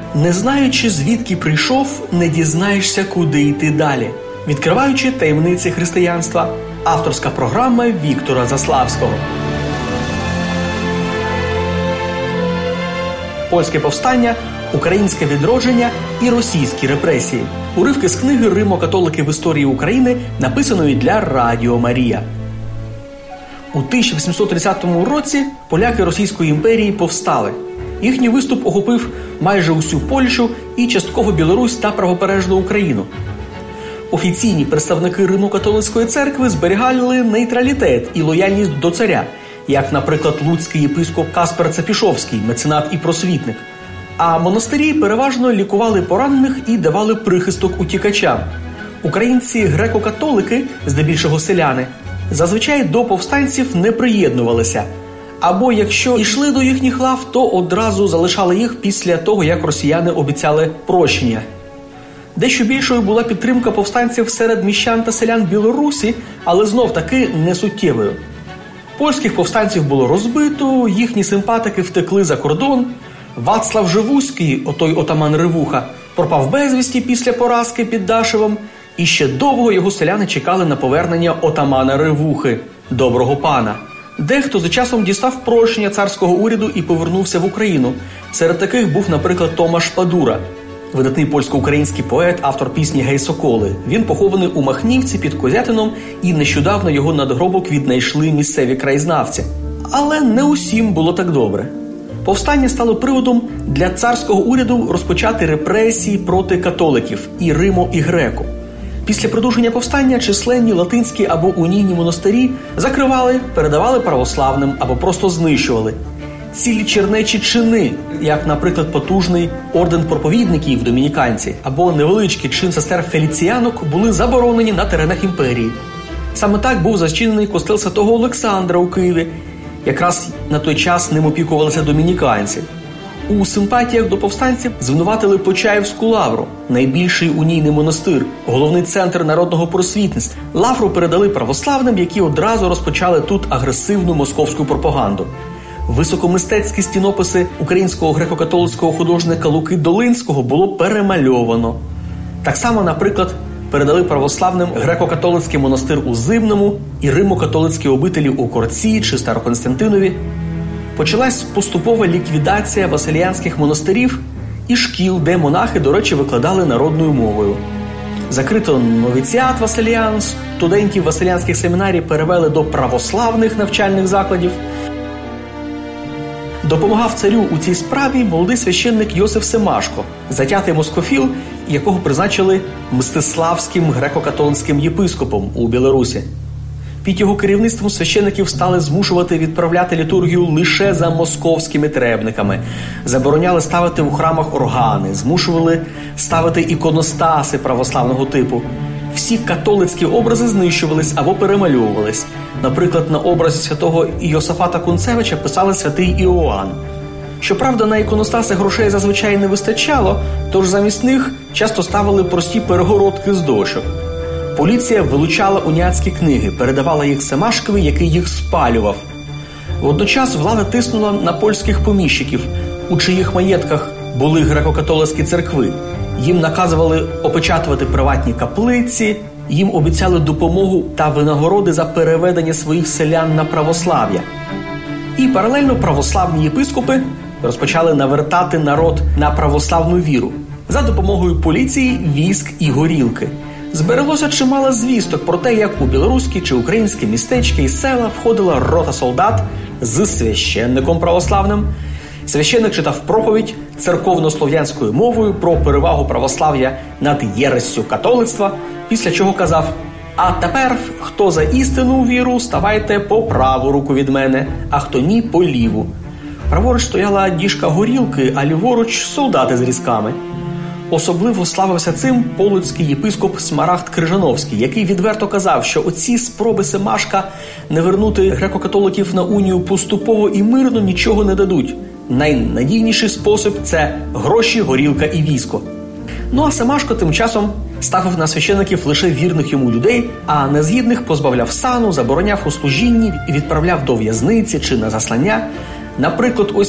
Не знаючи, звідки прийшов, не дізнаєшся, куди йти далі. Відкриваючи таємниці християнства. Авторська програма Віктора Заславського. Польське повстання, українське відродження і російські репресії. Уривки з книги «Римо-католики в історії України», написаної для Радіо Марія. У 1830 році поляки Російської імперії повстали. Їхній виступ охопив майже усю Польщу і частково Білорусь та правобережну Україну. Офіційні представники Римо-католицької церкви зберігали нейтралітет і лояльність до царя, як, наприклад, луцький єпископ Каспер Цепішовський, меценат і просвітник. А монастирі переважно лікували поранених і давали прихисток утікачам. Українці греко-католики, здебільшого селяни, зазвичай до повстанців не приєднувалися. Або якщо йшли до їхніх лав, то одразу залишали їх після того, як росіяни обіцяли прощення. Дещо більшою була підтримка повстанців серед міщан та селян Білорусі, але знов-таки не суттєвою. Польських повстанців було розбито, їхні симпатики втекли за кордон. Вацлав Живуський, отой отаман Ревуха, пропав безвісті після поразки під Дашевом, і ще довго його селяни чекали на повернення отамана Ревухи, доброго пана. Дехто за часом дістав прощення царського уряду і повернувся в Україну. Серед таких був, наприклад, Томаш Падура, видатний польсько-український поет, автор пісні «Гей, соколи». Він похований у Махнівці під Козятином, і нещодавно його надгробок віднайшли місцеві краєзнавці. Але не усім було так добре. Повстання стало приводом для царського уряду розпочати репресії проти католиків і Римо, і Греко. Після продовження повстання численні латинські або унійні монастирі закривали, передавали православним або просто знищували. Цілі чернечі чини, як, наприклад, потужний орден проповідників домініканці або невеличкий чин сестер феліціянок, були заборонені на теренах імперії. Саме так був зачинений костел Святого Олександра у Києві. Якраз на той час ним опікувалися домініканці. У симпатіях до повстанців звинуватили Почаївську лавру, найбільший унійний монастир, головний центр народного просвітництва. Лавру передали православним, які одразу розпочали тут агресивну московську пропаганду. Високомистецькі стінописи українського греко-католицького художника Луки Долинського було перемальовано. Так само, наприклад, передали православним греко-католицький монастир у Зимному і римо-католицькі обителі у Корці чи Староконстантинові. Почалась поступова ліквідація василіянських монастирів і шкіл, де монахи, до речі, викладали народною мовою. Закрито новіціат василіян, студентів василіянських семінарій перевели до православних навчальних закладів. Допомагав царю у цій справі молодий священник Йосиф Семашко, затятий москофіл, якого призначили Мстиславським греко-католицьким єпископом у Білорусі. Під його керівництвом священиків стали змушувати відправляти літургію лише за московськими требниками, забороняли ставити у храмах органи, змушували ставити іконостаси православного типу. Всі католицькі образи знищувались або перемальовувались. Наприклад, на образі святого Йосафата Кунцевича писали святий Іоанн. Щоправда, на іконостаси грошей зазвичай не вистачало, тож замість них часто ставили прості перегородки з дощок. Поліція вилучала уніатські книги, передавала їх Семашкові, який їх спалював. Водночас влада тиснула на польських поміщиків, у чиїх маєтках були греко-католицькі церкви. Їм наказували опечатувати приватні каплиці, їм обіцяли допомогу та винагороди за переведення своїх селян на православ'я. І паралельно православні єпископи розпочали навертати народ на православну віру за допомогою поліції, військ і горілки. Збереглося чимало звісток про те, як у білоруські чи українські містечки і села входила рота солдат з священником православним. Священник читав проповідь церковно-слов'янською мовою про перевагу православ'я над єрессю католицтва, після чого казав: «А тепер, хто за істинну віру, ставайте по праву руку від мене, а хто ні, по ліву». Праворуч стояла діжка горілки, а ліворуч – солдати з різками. Особливо славився цим полоцький єпископ Смарагд Крижановський, який відверто казав, що оці спроби Семашка не вернути греко-католиків на унію поступово і мирно нічого не дадуть. Найнадійніший спосіб – це гроші, горілка і військо. Ну а Семашко тим часом ставив на священиків лише вірних йому людей, а незгідних позбавляв сану, забороняв у служінні і відправляв до в'язниці чи на заслання. Наприклад, ось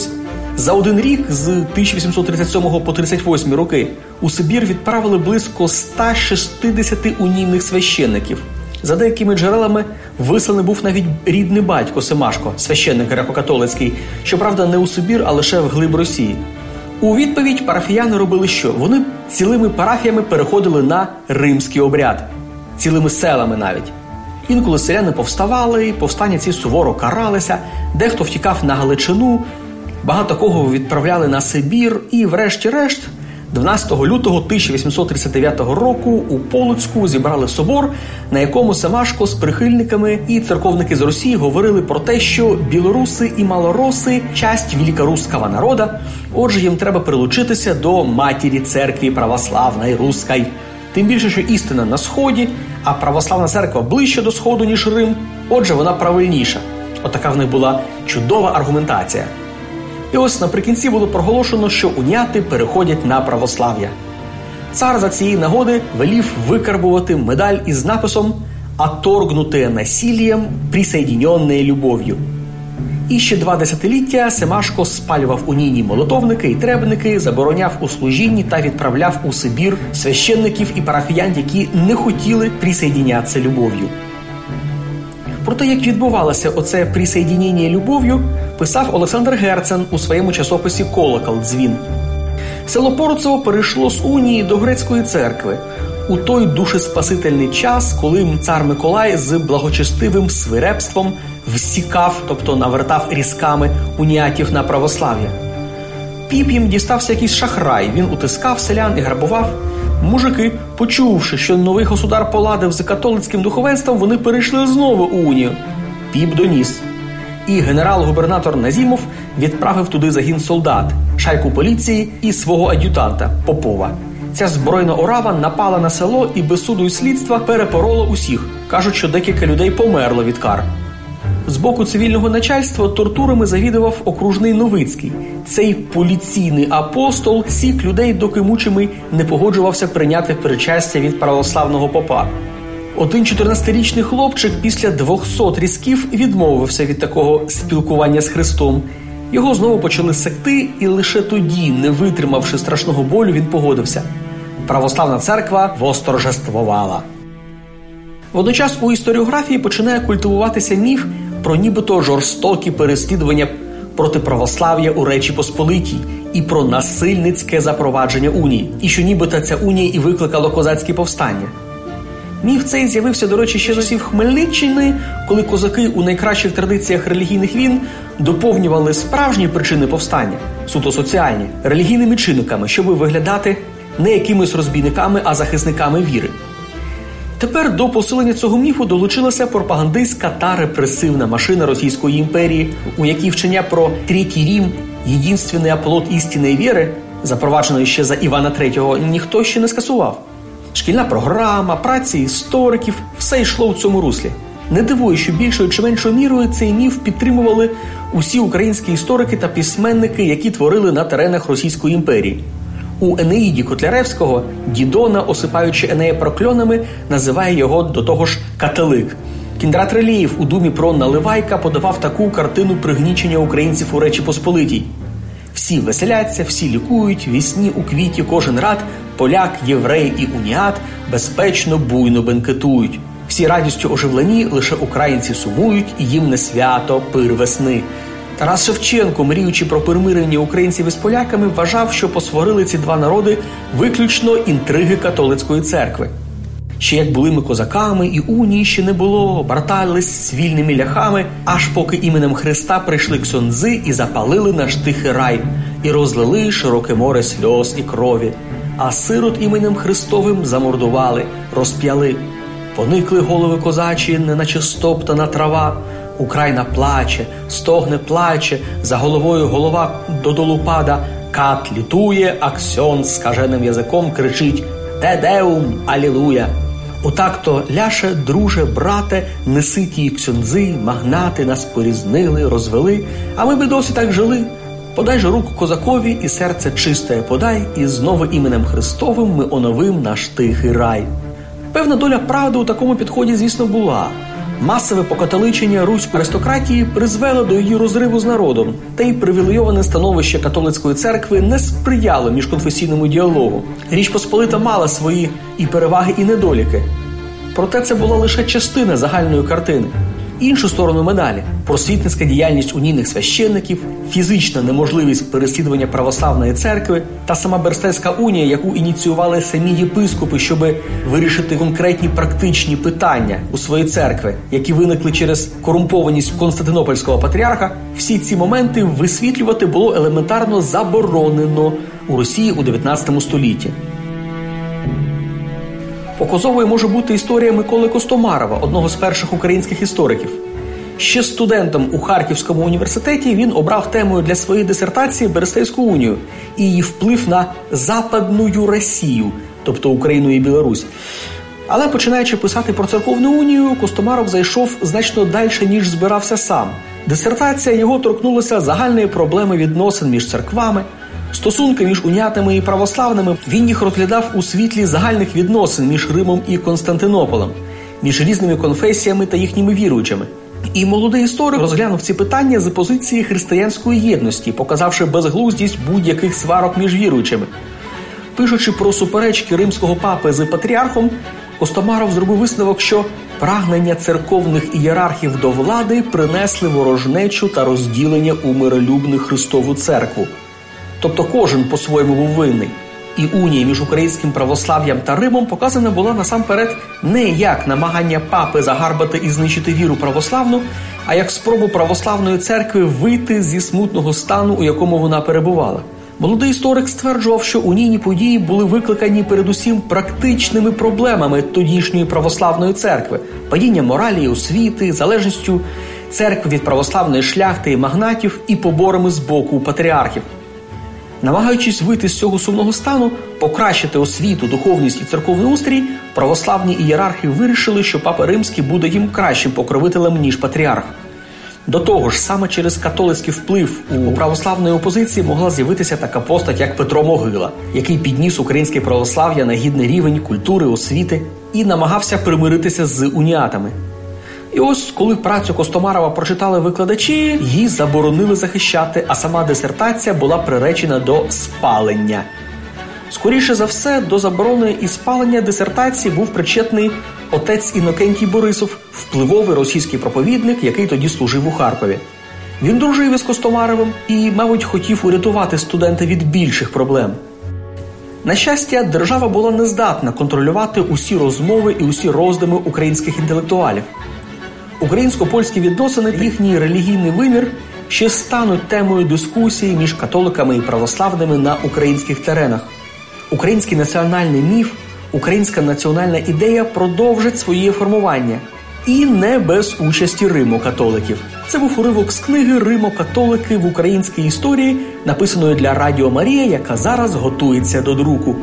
За один рік, з 1837 по 38 роки, у Сибір відправили близько 160 унійних священників. За деякими джерелами, висланий був навіть рідний батько Семашко, священник греко-католицький, щоправда, не у Сибір, а лише вглиб Росії. У відповідь парафіяни робили що? Вони цілими парафіями переходили на римський обряд. Цілими селами навіть. Інколи селяни повставали, повстання ці суворо каралися, дехто втікав на Галичину, багато кого відправляли на Сибір і, врешті-решт, 12 лютого 1839 року у Полоцьку зібрали собор, на якому Семашко з прихильниками і церковники з Росії говорили про те, що білоруси і малороси – часть великоруського народа, отже, їм треба прилучитися до матері церкви православної руської. Тим більше, що істина на Сході, а православна церква ближче до Сходу, ніж Рим, отже, вона правильніша. Отака в них була чудова аргументація. І ось наприкінці було проголошено, що уніати переходять на православ'я. Цар за цієї нагоди велів викарбувати медаль із написом «Отторгнутое насилием, присоединенное любов'ю». І ще 2 десятиліття Семашко спалював унійні молитовники і требники, забороняв у служінні та відправляв у Сибір священників і парафіян, які не хотіли присоединятися любов'ю. Про те, як відбувалося оце присоединення любов'ю, писав Олександр Герцен у своєму часописі «Колокол. Дзвін». Село Поруцево перейшло з унії до грецької церкви у той душеспасительний час, коли цар Миколай з благочестивим свирепством всікав, тобто навертав різками уніатів на православ'я. Піп їм дістався якийсь шахрай, він утискав селян і грабував. Мужики, почувши, що новий государ поладив з католицьким духовенством, вони перейшли знову у унію. Піп доніс. І генерал-губернатор Назімов відправив туди загін солдат, шайку поліції і свого ад'ютанта Попова. Ця збройна орава напала на село і без суду і слідства перепорола усіх. Кажуть, що декілька людей померло від кар. З боку цивільного начальства тортурами завідував окружний Новицький. Цей поліційний апостол сік людей, доки мучимий не погоджувався прийняти причастя від православного попа. Один 14-річний хлопчик після 200 різків відмовився від такого спілкування з Христом. Його знову почали секти, і лише тоді, не витримавши страшного болю, він погодився. Православна церква восторжествувала. Водночас у історіографії починає культивуватися міф про нібито жорстокі переслідування проти православ'я у Речі Посполитій і про насильницьке запровадження унії, і що нібито ця унія і викликала козацькі повстання. Міф цей з'явився, до речі, ще з часів Хмельниччини, коли козаки у найкращих традиціях релігійних війн доповнювали справжні причини повстання, суто соціальні, релігійними чинниками, щоб виглядати не якимись розбійниками, а захисниками віри. Тепер до посилення цього міфу долучилася пропагандистська та репресивна машина Російської імперії, у якій вчення про Третій Рим, єдинственний оплот істинної віри, запровадженої ще за Івана III, ніхто ще не скасував. Шкільна програма, праці істориків – все йшло у цьому руслі. Не дивує, що більшою чи меншою мірою цей міф підтримували усі українські історики та письменники, які творили на теренах Російської імперії. У Енеїді Котляревського Дідона, осипаючи Енея прокльонами, називає його до того ж «католик». Кіндрат Релєєв у думі про Наливайка подавав таку картину пригнічення українців у Речі Посполитій. Всі веселяться, всі лікують, вісні у квіті кожен рад, поляк, єврей і уніат безпечно, буйно бенкетують. Всі радістю оживлені, лише українці сумують, і їм не свято пир весни. Тарас Шевченко, мріючи про примирення українців із поляками, вважав, що посварили ці два народи виключно інтриги католицької церкви. Ще як були ми козаками, і унії ще не було, братались з вільними ляхами, аж поки іменем Христа прийшли ксьондзи і запалили наш тихий рай, і розлили широке море сльоз і крові. А сирот іменем Христовим замордували, розп'яли. Поникли голови козачі, неначе стоптана трава. Україна плаче, стогне плаче, за головою голова додолу пада. Кат літує, а ксьонд скаженим язиком кричить «Те деум, алілуя!». Отак-то, ляше, друже, брате, неси ті ксьондзи, магнати нас порізнили, розвели, а ми би досі так жили. Подай же руку козакові і серце чисте подай, і знову іменем Христовим ми оновим наш тихий рай. Певна доля правди у такому підході, звісно, була. Масове покатоличення руської аристократії призвело до її розриву з народом, та й привілейоване становище католицької церкви не сприяло міжконфесійному діалогу. Річ Посполита мала свої і переваги, і недоліки. Проте це була лише частина загальної картини. Іншу сторону медалі – просвітницька діяльність унійних священників, фізична неможливість переслідування православної церкви та сама Берестейська унія, яку ініціювали самі єпископи, щоб вирішити конкретні практичні питання у своїй церкви, які виникли через корумпованість Константинопольського патріарха, всі ці моменти висвітлювати було елементарно заборонено у Росії у 19 столітті. Показовою може бути історія Миколи Костомарова, одного з перших українських істориків. Ще студентом у Харківському університеті він обрав темою для своєї дисертації Берестейську унію і її вплив на Западну Росію, тобто Україну і Білорусь. Але починаючи писати про церковну унію, Костомаров зайшов значно далі, ніж збирався сам. Дисертація його торкнулася загальної проблеми відносин між церквами, стосунки між унятами і православними. Він їх розглядав у світлі загальних відносин між Римом і Константинополем, між різними конфесіями та їхніми віруючими. І молодий історик розглянув ці питання з позиції християнської єдності, показавши безглуздість будь-яких сварок між віруючими. Пишучи про суперечки римського папи з патріархом, Костомаров зробив висновок, що прагнення церковних ієрархів до влади принесли ворожнечу та розділення у миролюбну Христову церкву. Тобто кожен по-своєму був винний. І унія між українським православ'ям та Римом показана була насамперед не як намагання папи загарбати і знищити віру православну, а як спробу православної церкви вийти зі смутного стану, у якому вона перебувала. Молодий історик стверджував, що унійні події були викликані передусім практичними проблемами тодішньої православної церкви – падінням моралі і освіти, залежністю церкви від православної шляхти і магнатів і поборами з боку патріархів. Намагаючись вийти з цього сумного стану, покращити освіту, духовність і церковний устрій, православні ієрархи вирішили, що Папа Римський буде їм кращим покровителем, ніж патріарх. До того ж, саме через католицький вплив у православної опозиції могла з'явитися така постать, як Петро Могила, який підніс українське православ'я на гідний рівень культури, освіти і намагався примиритися з уніатами. І ось, коли працю Костомарова прочитали викладачі, її заборонили захищати, а сама дисертація була приречена до спалення. Скоріше за все, до заборони і спалення дисертації був причетний отець Інокентій Борисов, впливовий російський проповідник, який тоді служив у Харкові. Він дружив із Костомаровим і, мабуть, хотів урятувати студента від більших проблем. На щастя, держава була не здатна контролювати усі розмови і усі роздуми українських інтелектуалів. Українсько-польські відносини, їхній релігійний вимір ще стануть темою дискусії між католиками і православними на українських теренах. Український національний міф, українська національна ідея продовжать своє формування. І не без участі римо-католиків. Це був уривок з книги «Римо-католики в українській історії», написаної для Радіо Марія, яка зараз готується до друку.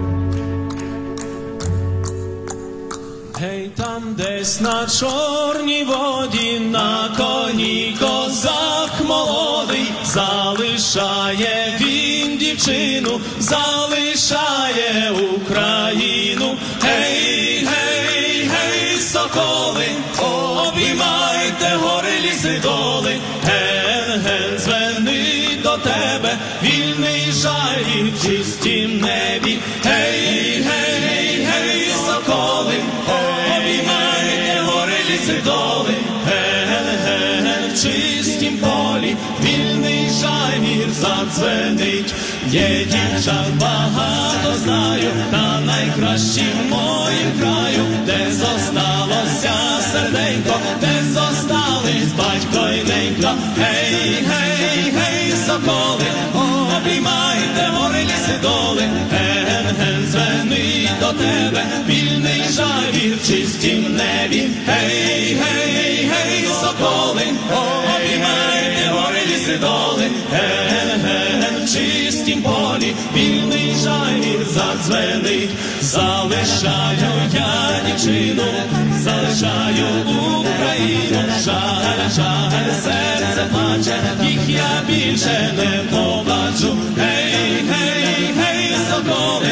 Гей, там десь на чорній воді, на коні козак молодий, залишає він дівчину, залишає Україну. Гей, гей, гей, соколи, обіймайте гори, ліси, доли. Ген, ген, звенить до тебе, вільний жай в чистім небі. Гей, гей, гей, соколи, обіймайте гори, ліси, доли. Ген, ген, в чистім полі, вільний жай задзвенить. Є дівчат багато знаю, та найкращі в моїм краю, де зосталося серденько, де зостались батько й ненько. Гей, гей, гей, соколи, обіймайте гори, ліси, доли. Ген, ген, звенить до тебе, вільний жай в чистім небі. Гей, гей, гей, соколи, обіймайте гори, ліси, доли. Ген, ген, в чистім полі, вільний жай задзвенить. Залишаю я дівчину, залишаю Україну. Жаль, жаль, серце плаче, їх я більше не побачу. Гей, гей, гей, соколи,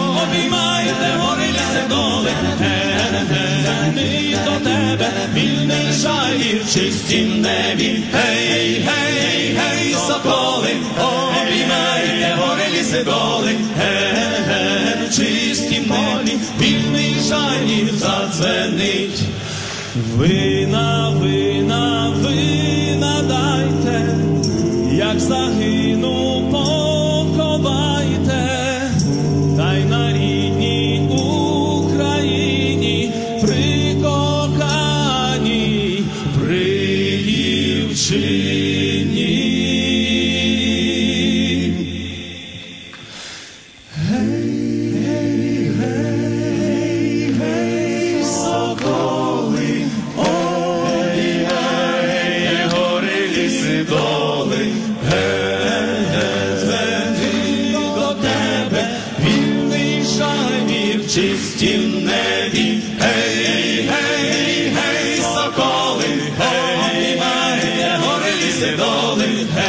обіймайте гори, ліси, доли. Ген, ген, до тебе, вільний в чистім небі, гей, гей, гей, соколи, обіймайте гори, ліси, доли, ге-ге, в чистім небі, вільний жалів задзвенить. Вина, вина, вина дайте, як загину, поховайте, та й на рідній Україні при коханій, при дівчині. Гей, гей, гей, гей, соколи, ой, гей, гори, ліси, доли, в чистім небі, гей, гей, гей, соколи, обіймайте гори, ліси, доли,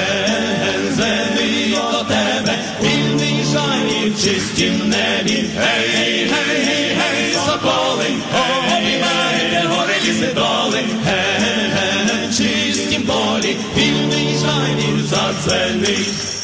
гей, до тебе, вільний жаль в чистім небі, гей, гей, гей, соколи, обіймайте гори, ліси, доли, гей, в чистім полі, вільний жаль задзвенить.